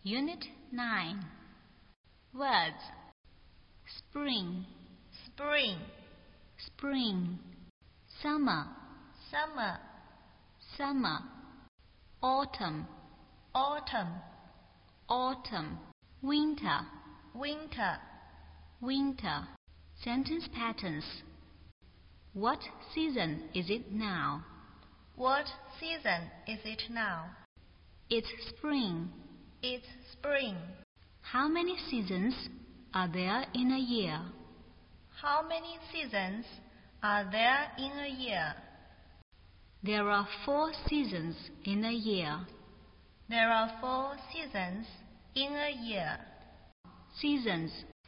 Unit 9. Words. Spring, spring, spring. Summer, summer, summer. Autumn, autumn, autumn. Winter, winter. winter. Sentence patterns. What season is it now? What season is it now? It's spring. It's spring. How many seasons are there in a year? How many seasons are there in a year? There are 4 seasons in a year. There are 4 seasons in a year. Seasons